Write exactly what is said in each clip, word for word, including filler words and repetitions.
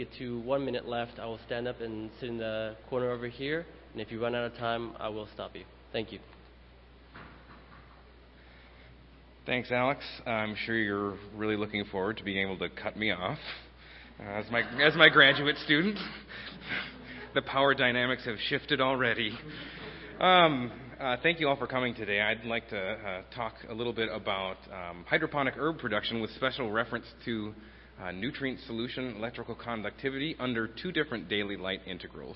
get to one minute left, I will stand up and sit in the corner over here. And if you run out of time, I will stop you. Thank you. Thanks, Alex. I'm sure you're really looking forward to being able to cut me off. Uh, as my as my graduate student, the power dynamics have shifted already. Um, uh, thank you all for coming today. I'd like to uh, talk a little bit about um, hydroponic herb production with special reference to uh, nutrient solution electrical conductivity under two different daily light integrals.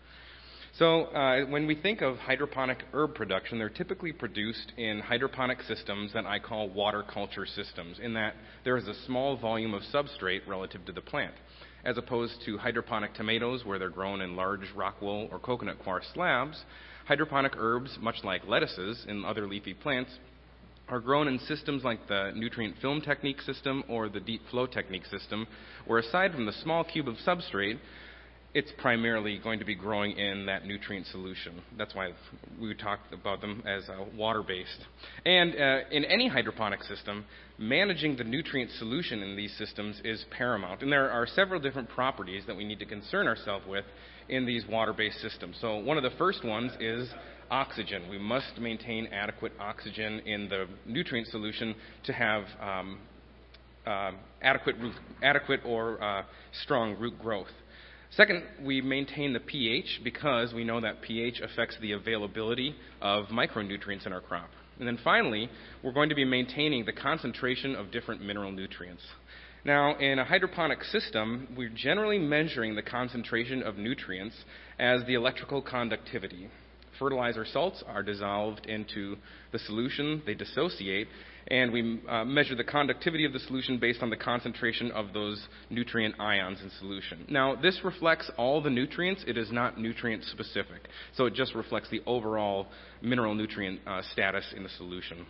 So uh, when we think of hydroponic herb production, they're typically produced in hydroponic systems that I call water culture systems, in that there is a small volume of substrate relative to the plant, as opposed to hydroponic tomatoes where they're grown in large rock wool or coconut coir slabs. Hydroponic herbs, much like lettuces and other leafy plants, are grown in systems like the nutrient film technique system or the deep flow technique system, where aside from the small cube of substrate, it's primarily going to be growing in that nutrient solution. That's why we talked about them as uh, water-based. And uh, in any hydroponic system, managing the nutrient solution in these systems is paramount. And there are several different properties that we need to concern ourselves with in these water-based systems. So one of the first ones is oxygen. We must maintain adequate oxygen in the nutrient solution to have um, uh, adequate, root, adequate or uh, strong root growth. Second, we maintain the pH because we know that pH affects the availability of micronutrients in our crop. And then finally, we're going to be maintaining the concentration of different mineral nutrients. Now, in a hydroponic system, we're generally measuring the concentration of nutrients as the electrical conductivity. Fertilizer salts are dissolved into the solution, they dissociate, and we uh, measure the conductivity of the solution based on the concentration of those nutrient ions in solution. Now, this reflects all the nutrients. It is not nutrient specific, so it just reflects the overall mineral nutrient uh, status in the solution.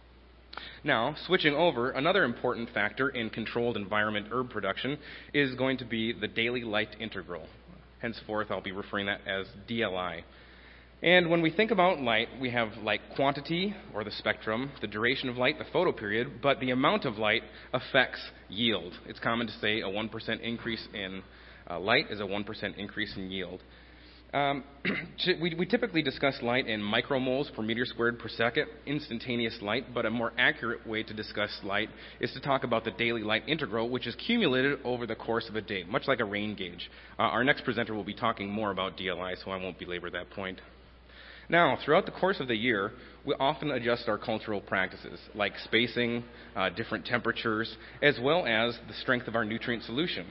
Now, switching over, another important factor in controlled environment herb production is going to be the daily light integral. Henceforth, I'll be referring to that as D L I. And when we think about light, we have light quantity, or the spectrum, the duration of light, the photoperiod, but the amount of light affects yield. It's common to say a one percent increase in uh, light is a one percent increase in yield. Um, we, we typically discuss light in micromoles per meter squared per second, instantaneous light, but a more accurate way to discuss light is to talk about the daily light integral, which is cumulated over the course of a day, much like a rain gauge. Uh, our next presenter will be talking more about D L I, so I won't belabor that point. Now, throughout the course of the year, we often adjust our cultural practices, like spacing, uh, different temperatures, as well as the strength of our nutrient solution.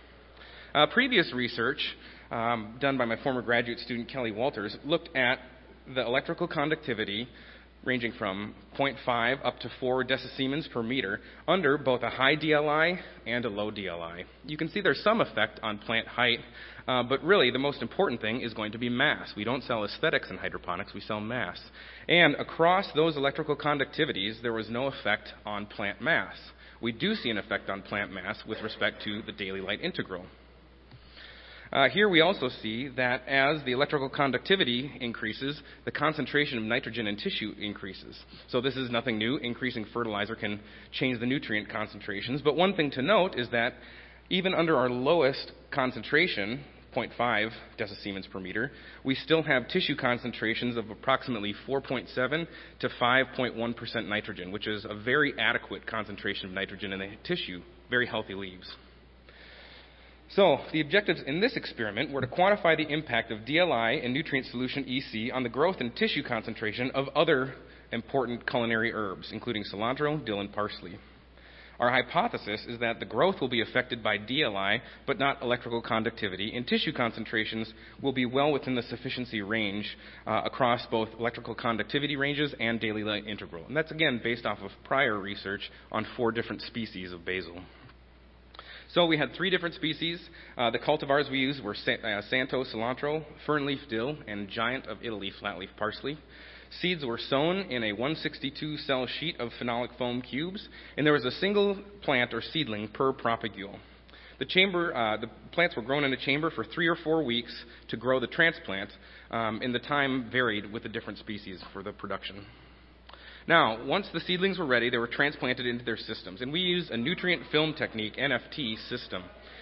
Uh, previous research um, done by my former graduate student, Kelly Walters, looked at the electrical conductivity ranging from zero point five up to four decisiemens per meter under both a high D L I and a low D L I. You can see there's some effect on plant height, uh, but really the most important thing is going to be mass. We don't sell aesthetics in hydroponics, we sell mass. And across those electrical conductivities, there was no effect on plant mass. We do see an effect on plant mass with respect to the daily light integral. Uh, here we also see that as the electrical conductivity increases, the concentration of nitrogen in tissue increases. So this is nothing new. Increasing fertilizer can change the nutrient concentrations. But one thing to note is that even under our lowest concentration, zero point five decisiemens per meter, we still have tissue concentrations of approximately four point seven to five point one percent nitrogen, which is a very adequate concentration of nitrogen in the tissue, very healthy leaves. So, the objectives in this experiment were to quantify the impact of D L I and nutrient solution E C on the growth and tissue concentration of other important culinary herbs, including cilantro, dill, and parsley. Our hypothesis is that the growth will be affected by D L I, but not electrical conductivity, and tissue concentrations will be well within the sufficiency range uh, across both electrical conductivity ranges and daily light integral. And that's, again, based off of prior research on four different species of basil. So we had three different species. Uh, the cultivars we used were Sa- uh, Santo cilantro, fernleaf dill, and Giant of Italy flatleaf parsley. Seeds were sown in a one sixty-two cell sheet of phenolic foam cubes, and there was a single plant or seedling per propagule. The chamber, uh, the plants were grown in a chamber for three or four weeks to grow the transplant, um, and the time varied with the different species for the production. Now, once the seedlings were ready, they were transplanted into their systems, and we used a nutrient film technique, N F T, system.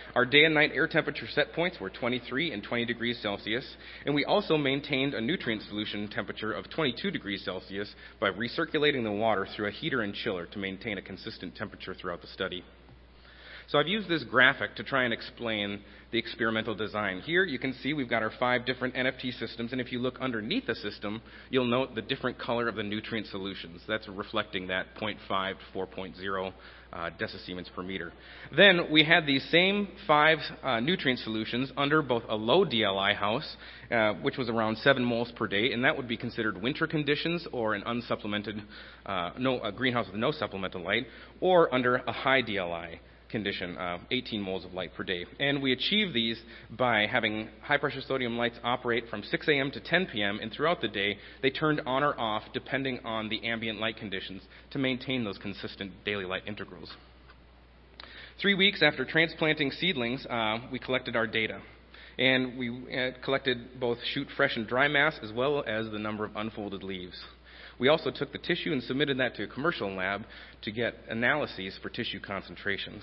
Our day and night air temperature set points were twenty-three and twenty degrees Celsius, and we also maintained a nutrient solution temperature of twenty-two degrees Celsius by recirculating the water through a heater and chiller to maintain a consistent temperature throughout the study. So I've used this graphic to try and explain the experimental design. Here you can see we've got our five different N F T systems, and if you look underneath the system, you'll note the different color of the nutrient solutions. That's reflecting that zero point five to four point zero uh, decisiemens per meter. Then we had these same five uh, nutrient solutions under both a low D L I house, uh, which was around seven moles per day, and that would be considered winter conditions or an unsupplemented, uh, no, a greenhouse with no supplemental light, or under a high D L I condition, uh, eighteen moles of light per day. And we achieve these by having high-pressure sodium lights operate from six a.m. to ten p.m., and throughout the day, they turned on or off depending on the ambient light conditions to maintain those consistent daily light integrals. Three weeks after transplanting seedlings, uh, we collected our data. And we uh, collected both shoot fresh and dry mass, as well as the number of unfolded leaves. We also took the tissue and submitted that to a commercial lab to get analyses for tissue concentrations.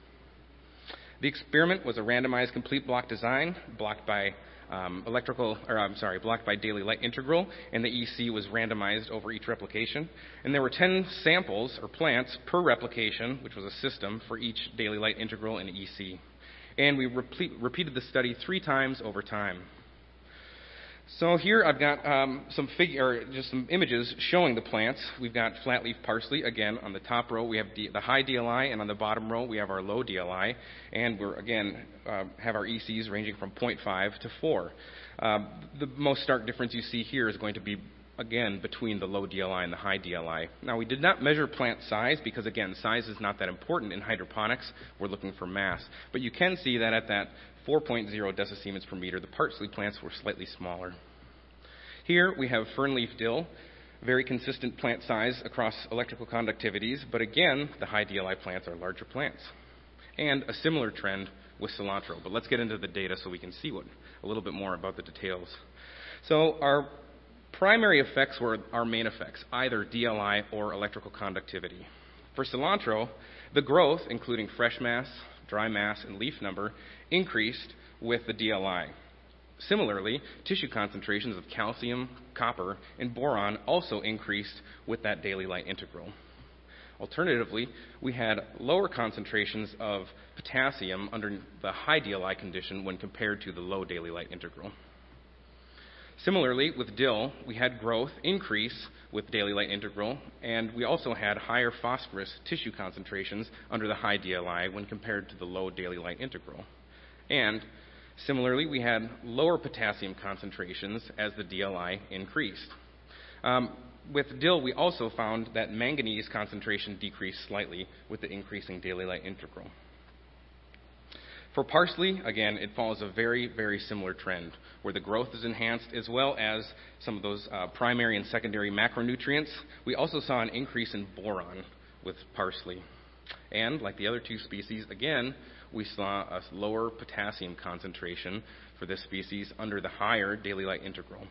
The experiment was a randomized complete block design, blocked by um, electrical, or I'm sorry, blocked by daily light integral, and the E C was randomized over each replication. And there were ten samples or plants per replication, which was a system for each daily light integral and E C. And we repeat, repeated the study three times over time. So here I've got um, some figure, or just some images showing the plants. We've got flatleaf parsley. Again, on the top row we have D, the high D L I, and on the bottom row we have our low D L I. And we're again uh, have our E Cs ranging from zero point five to four. Uh, the most stark difference you see here is going to be again between the low D L I and the high D L I. Now we did not measure plant size because again size is not that important in hydroponics. We're looking for mass, but you can see that at that four point zero decisiemens per meter, the parsley plants were slightly smaller. Here we have fernleaf dill, very consistent plant size across electrical conductivities, but again, the high D L I plants are larger plants. And a similar trend with cilantro. But let's get into the data so we can see what, a little bit more about the details. So our primary effects were our main effects, either D L I or electrical conductivity. For cilantro, the growth, including fresh mass, dry mass, and leaf number, increased with the D L I. Similarly, tissue concentrations of calcium, copper, and boron also increased with that daily light integral. Alternatively, we had lower concentrations of potassium under the high D L I condition when compared to the low daily light integral. Similarly, with dill, we had growth increase with daily light integral, and we also had higher phosphorus tissue concentrations under the high D L I when compared to the low daily light integral. And similarly, we had lower potassium concentrations as the D L I increased. Um, with dill, we also found that manganese concentration decreased slightly with the increasing daily light integral. For parsley, again, it follows a very, very similar trend, where the growth is enhanced as well as some of those uh, primary and secondary macronutrients. We also saw an increase in boron with parsley. And, like the other two species, again, we saw a lower potassium concentration for this species under the higher daily light integral.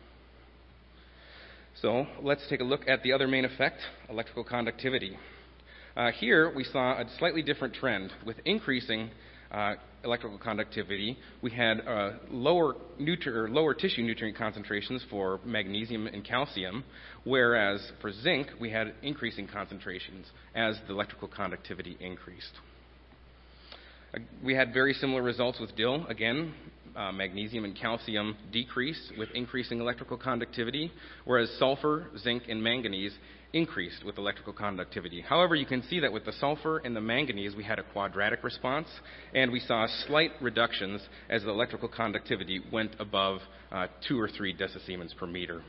So let's take a look at the other main effect, electrical conductivity. Uh, here we saw a slightly different trend. With increasing uh, electrical conductivity, we had uh, lower, nutri- or lower tissue nutrient concentrations for magnesium and calcium, whereas for zinc we had increasing concentrations as the electrical conductivity increased. Uh, we had very similar results with dill. Again, uh, magnesium and calcium decreased with increasing electrical conductivity, whereas sulfur, zinc, and manganese increased with electrical conductivity. However, you can see that with the sulfur and the manganese, we had a quadratic response, and we saw slight reductions as the electrical conductivity went above uh, two or three decisiemens per meter.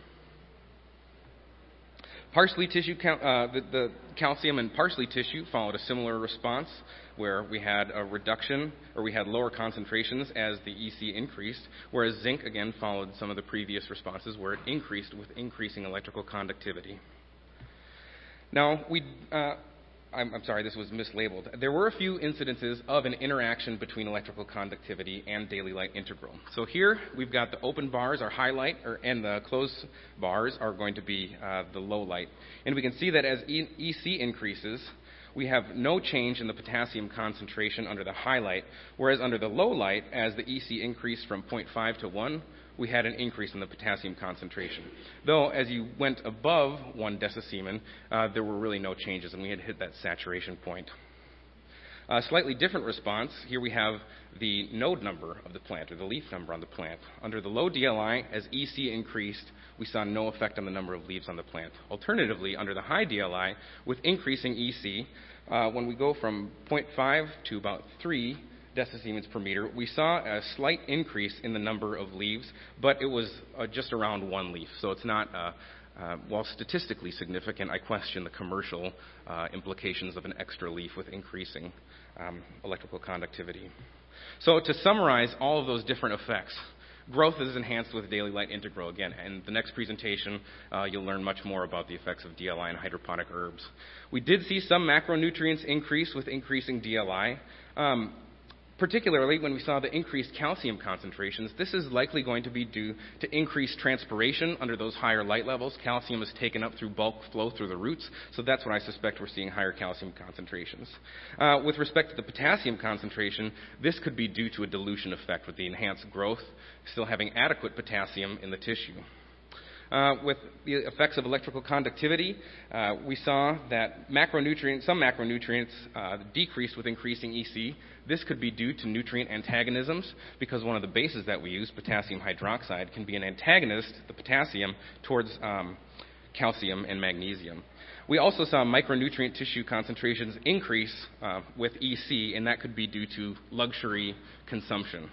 Parsley tissue, uh, the, the calcium in parsley tissue followed a similar response, where we had a reduction, or we had lower concentrations as the E C increased, whereas zinc again followed some of the previous responses where it increased with increasing electrical conductivity. Now, we, uh, I'm, I'm sorry, this was mislabeled. There were a few incidences of an interaction between electrical conductivity and daily light integral. So here we've got the open bars are highlight, or, and the closed bars are going to be uh, the low light. And we can see that as E C increases, we have no change in the potassium concentration under the high light, whereas under the low light, as the E C increased from zero point five to one, we had an increase in the potassium concentration. Though, as you went above one decisiemen, uh, there were really no changes, and we had hit that saturation point. A slightly different response, here we have the node number of the plant, or the leaf number on the plant. Under the low D L I, as E C increased, we saw no effect on the number of leaves on the plant. Alternatively, under the high D L I, with increasing E C, uh, when we go from zero point five to about three decisiemens per meter, we saw a slight increase in the number of leaves, but it was uh, just around one leaf. So it's not, uh, uh, while statistically significant, I question the commercial uh, implications of an extra leaf with increasing um, electrical conductivity. So to summarize all of those different effects, growth is enhanced with daily light integral. Again, in the next presentation, uh, you'll learn much more about the effects of D L I and hydroponic herbs. We did see some macronutrients increase with increasing D L I. Um, Particularly when we saw the increased calcium concentrations, this is likely going to be due to increased transpiration under those higher light levels. Calcium is taken up through bulk flow through the roots, so that's what I suspect we're seeing higher calcium concentrations. Uh, with respect to the potassium concentration, this could be due to a dilution effect with the enhanced growth, still having adequate potassium in the tissue. Uh, with the effects of electrical conductivity, uh, we saw that macronutrients, some macronutrients uh, decreased with increasing E C. This could be due to nutrient antagonisms, because one of the bases that we use, potassium hydroxide, can be an antagonist, the potassium, towards um, calcium and magnesium. We also saw micronutrient tissue concentrations increase uh, with E C, and that could be due to luxury consumption.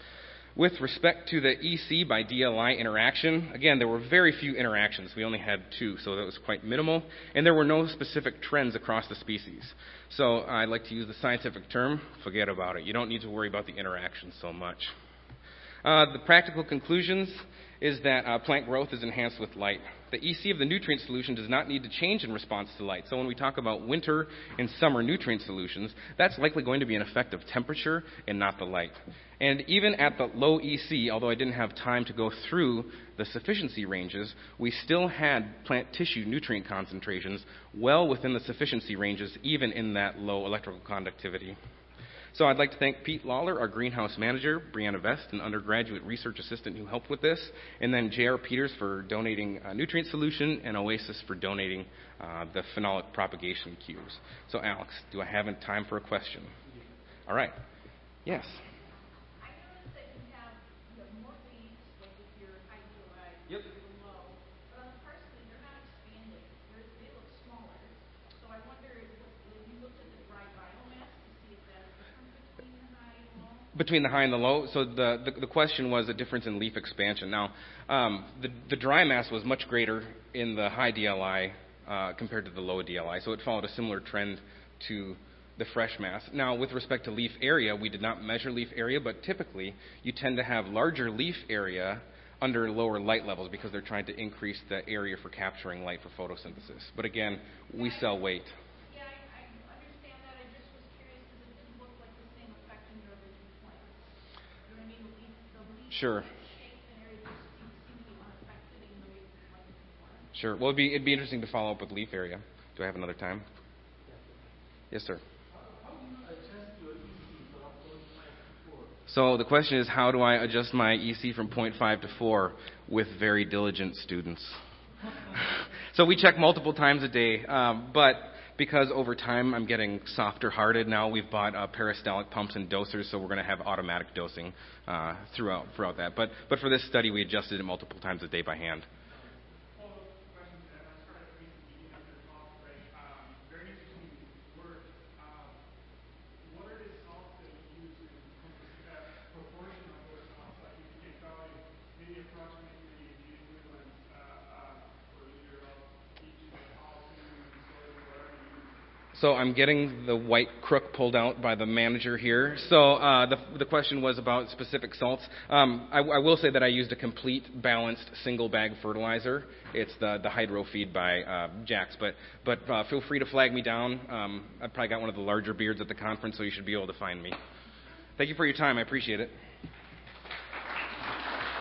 With respect to the E C by D L I interaction, again, there were very few interactions. We only had two, so that was quite minimal. And there were no specific trends across the species. So I'd like to use the scientific term, forget about it. You don't need to worry about the interaction so much. Uh, the practical conclusions is that uh, plant growth is enhanced with light. The E C of the nutrient solution does not need to change in response to light. So when we talk about winter and summer nutrient solutions, that's likely going to be an effect of temperature and not the light. And even at the low E C, although I didn't have time to go through the sufficiency ranges, we still had plant tissue nutrient concentrations well within the sufficiency ranges, even in that low electrical conductivity. So I'd like to thank Pete Lawler, our greenhouse manager, Brianna Vest, an undergraduate research assistant who helped with this, and then J R Peters for donating a nutrient solution, and Oasis for donating uh, the phenolic propagation cubes. So Alex, do I have time for a question? All right. Yes. I noticed that you have, you have more leaves, like if you're high D L I, Yep. low, but on the parsley, they're not expanding. They're, they look smaller. So I wonder if, if you looked at the dry biomass to see if that's different between the high and low. Between the high and the low. So the, the, the question was a difference in leaf expansion. Now, um, the, the dry mass was much greater in the high D L I uh, compared to the low D L I. So it followed a similar trend to the fresh mass. Now, with respect to leaf area, we did not measure leaf area, but typically you tend to have larger leaf area under lower light levels because they're trying to increase the area for capturing light for photosynthesis. But again, we sell weight. Yeah, I, I understand that. I just was curious because it didn't look like the same effect in your original plants. You know what I mean? The leaf, the leaf Sure. shape and area just seem to be unaffected in the way like before. Sure. Well, it'd be, it'd be interesting to follow up with leaf area. Do I have another time? Yes, sir. So the question is, how do I adjust my E C from zero point five to four with very diligent students? So we check multiple times a day, um, but because over time I'm getting softer-hearted now, we've bought uh, peristaltic pumps and dosers, so we're going to have automatic dosing uh, throughout throughout that. But but for this study, we adjusted it multiple times a day by hand. So I'm getting the white crook pulled out by the manager here. So uh, the, the question was about specific salts. Um, I, I will say that I used a complete, balanced, single-bag fertilizer. It's the, the Hydro Feed by uh, Jax. But, but uh, feel free to flag me down. Um, I probably got one of the larger beards at the conference, so you should be able to find me. Thank you for your time. I appreciate it.